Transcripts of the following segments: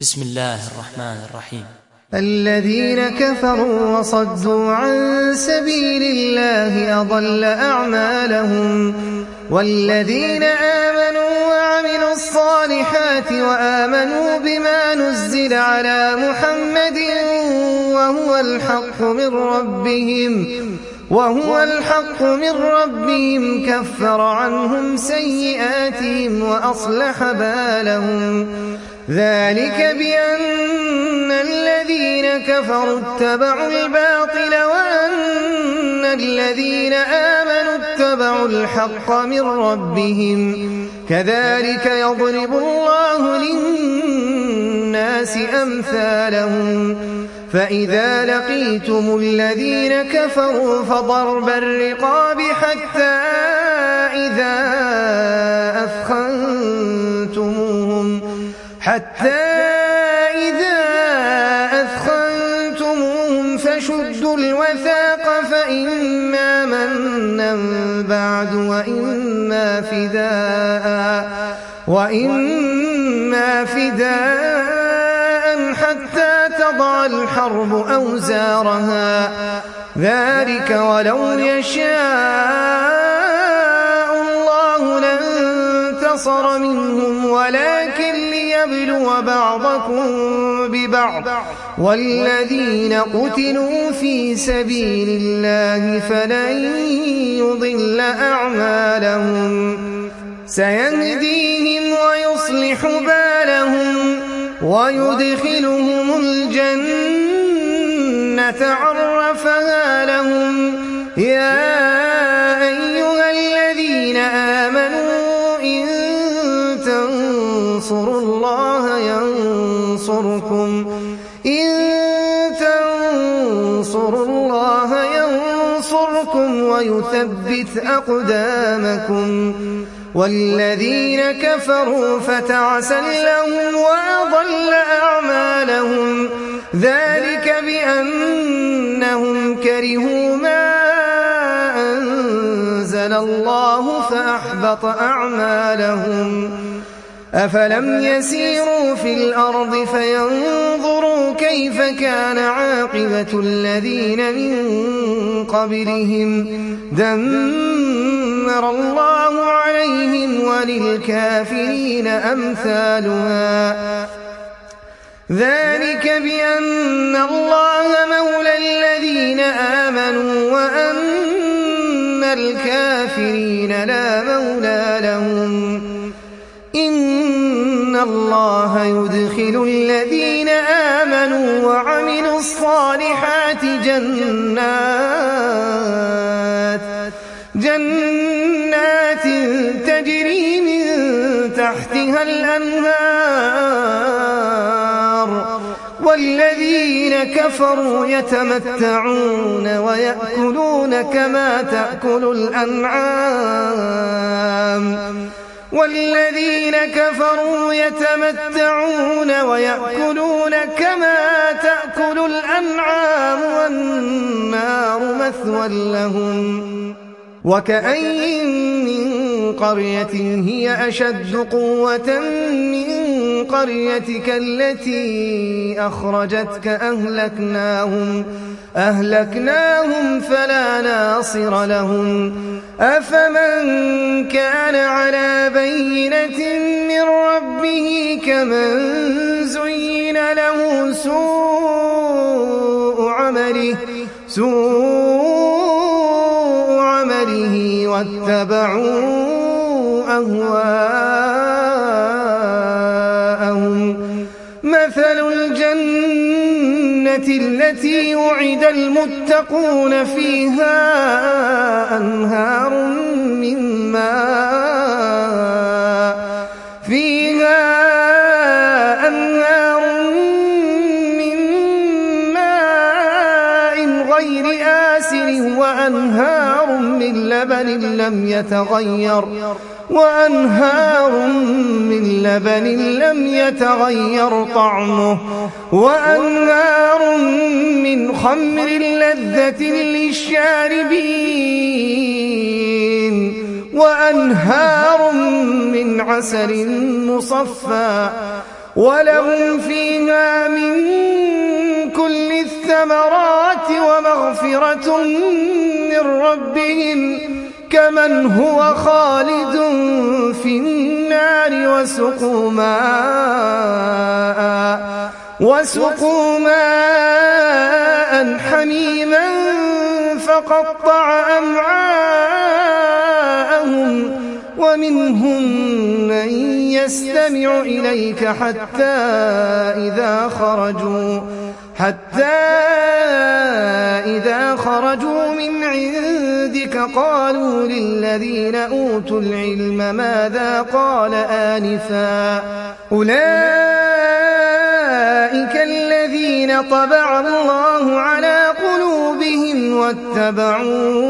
بسم الله الرحمن الرحيم. الذين كفروا وصدوا عن سبيل الله أضل أعمالهم والذين آمنوا وعملوا الصالحات وآمنوا بما نزل على محمد وهو الحق من ربهم كفر عنهم سيئاتهم وأصلح بالهم ذلك بأن الذين كفروا اتبعوا الباطل وأن الذين آمنوا اتبعوا الحق من ربهم كذلك يضرب الله للناس أمثالهم فإذا لقيتم الذين كفروا فضرب الرقاب حتى إذا أثخنتموهم فشدوا الوثاق فإما منا بعد وإما فداء حتى تضع الحرب أوزارها ذلك ولو يشاء الله لانتصر منهم ولكن ليبلو بعضكم ببعض والذين قتلوا في سبيل الله فلن يضل أعمالهم سيهديهم ويصلح بالهم ويدخلهم الجنة عرفها لهم يا أيها الذين آمنوا إن تنصروا الله ينصركم ويثبت أقدامكم والذين كفروا فتعسا لهم وأضل أعمالهم ذلك بأنهم كرهوا ما أنزل الله فأحبط أعمالهم أفلم يسيروا في الأرض فينظروا كيف كان عاقبة الذين من قبلهم دمر الله عليهم وللكافرين أمثالها ذلك بأن الله مولى الذين آمنوا وأن الكافرين لا مولى لهم إن الله يدخل الذين آمنوا وعملوا الصالحات جنات تجري من تحتها الأنهار والذين كفروا يتمتعون ويأكلون كما تأكل الأنعام والنار مثوى لهم وكأين من قرية هي أشد قوة من قريتك التي أخرجتك أهلكناهم فلا ناصر لهم أفمن كان على بينة من ربه كمن زين له سوء عمله واتبعوا أهواءهم مثل الجنة التي وعد المتقون فيها أنهار من ماء غير آسن وأنهار من لبن لم يتغير طعمه وأنهار من خمر لذة للشاربين وأنهار من عسل مصفى ولهم فيها الثمرات ومغفرة من ربهم كمن هو خالد في النار وسقوا ماء حميما فقطع أمعاءهم ومنهم من يستمع إليك حتى إذا خرجوا من عندك قالوا للذين أوتوا العلم ماذا قال آنفا أولئك الذين طبع الله على قلوبهم واتبعوا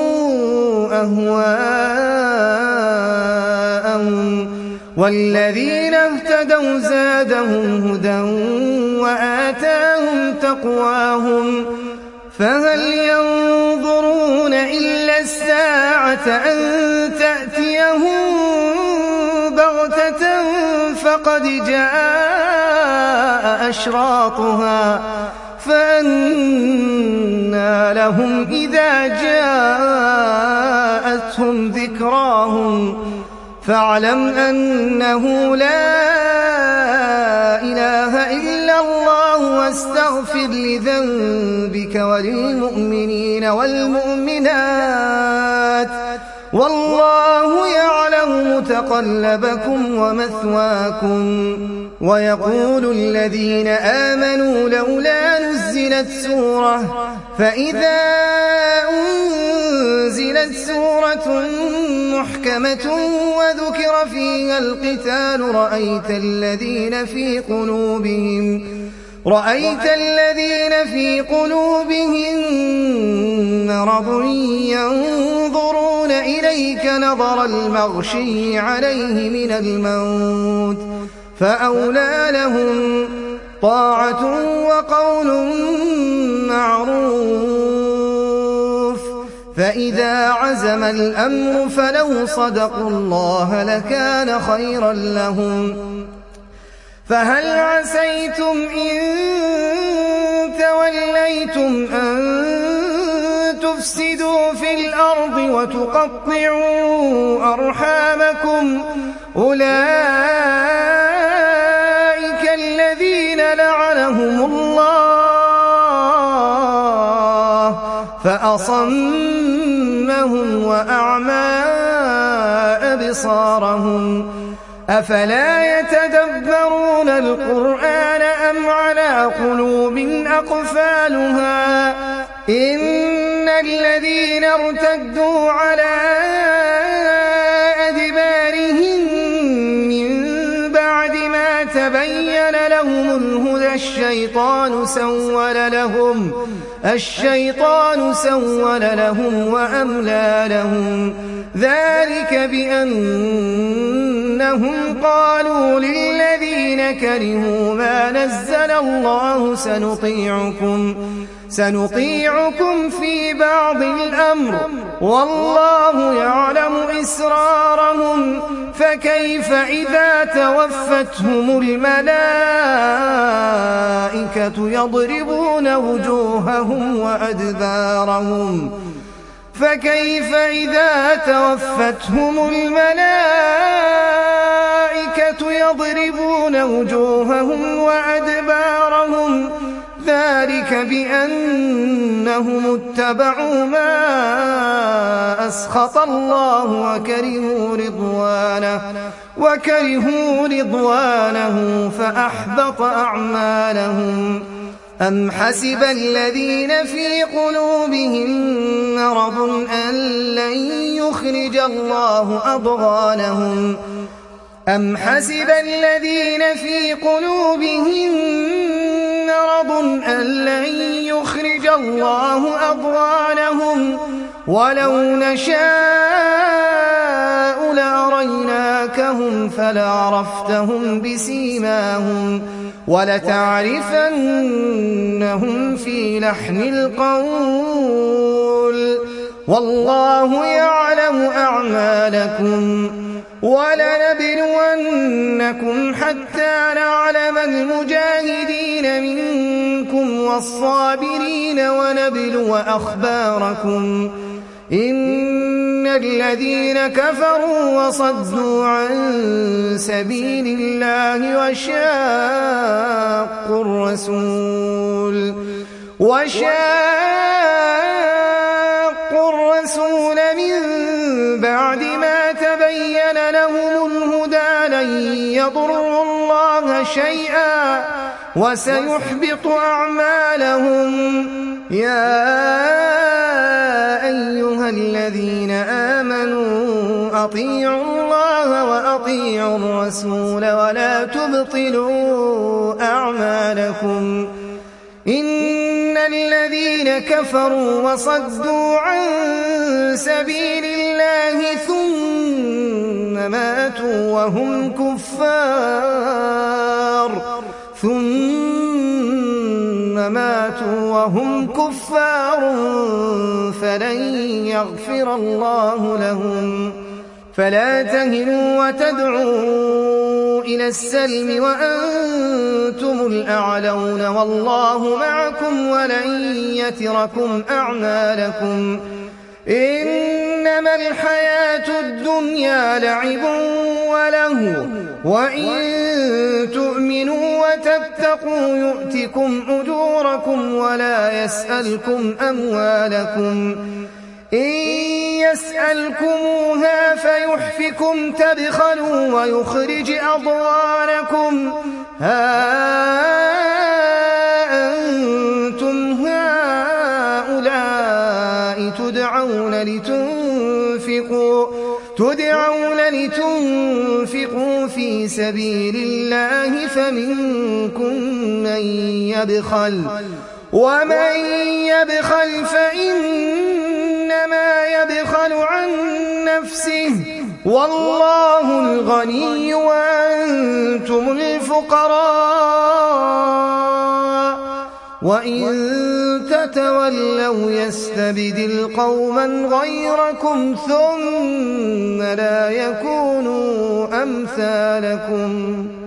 أهواءهم والذين اهتدوا زادهم هدى وآتاهم تقواهم فهل ينظرون إلا الساعة أن تأتيهم بغتة فقد جاء أشراطها فأنى لهم إذا جاءتهم ذكراهم فاعلم أنه لا إله إلا الله واستغفر لذنبك وللمؤمنين والمؤمنات والله يعلم متقلبكم ومثواكم ويقول الذين آمنوا لولا نزلت سورة فإذا أنزلت سورة محكمة وذكر فيها القتال رأيت الذين في قلوبهم مرض ينظرون إليك نظر المغشي عليه من الموت فأولى لهم طاعة وقول معروف فإذا عزم الأمر فلو صدقوا الله لكان خيرا لهم فهل عسيتم إن توليتم أن تفسدوا في الأرض وتقطعوا أرحامكم أولئك الذين لعنهم الله فأصمهم وأعمى أبصارهم أفلا يتدبرون القرآن أم على قلوب أقفالها إن الذين ارتدوا على أدبارهم من بعد ما تبين لهم الهدى الشيطان سول لهم وأملى لهم ذلك بأنهم قالوا للذين كرهوا ما نزل الله سنطيعكم في بعض الأمر والله يعلم إسرارهم فكيف إذا توفتهم الملائكة يضربون وجوههم وأدبارهم ذلك بأنهم اتبعوا ما أسخط الله وكرهوا رضوانه فأحبط أعمالهم أم حسب الذين في قلوبهم مرض أن لن يخرج الله أضغانهم ولو نشاء لأريناكهم فلعرفتهم بسيماهم ولتعرفنهم في لحن القول والله يعلم أعمالكم ولنبلونكم حتى نعلم المجاهدين منكم منكم والصابرين ونبلو أخباركم إن الذين كفروا وصدوا عن سبيل الله وشاقوا الرسول من بعد ما تبين لهم الهدى لن يضروا الله شيئا وسيحبط أعمالهم. يا أيها الذين آمنوا أطيعوا الله وأطيعوا الرسول ولا تبطلوا أعمالكم إن الذين كفروا وصدوا عن سبيل الله ثم ماتوا وهم كفار فلن يغفر الله لهم. فلا تهنوا وتدعوا إلى السلم وأنتم الأعلون والله معكم ولن يتركم أعمالكم. إنما الحياة الدنيا لعب وله وإن تؤمنوا وتتقوا يؤتكم أجوركم ولا يسألكم أموالكم. إن يسألكموها فيحفكم تبخلوا ويخرج أضغانكم. ها أنتم هؤلاء تدعون لتنفقوا في سبيل الله فمنكم من يبخل ومن يبخل فإنما يبخل عن نفسه والله الغني وأنتم الفقراء وإن تتولوا يستبدل قوما غيركم ثم لا يكونوا أمثالكم.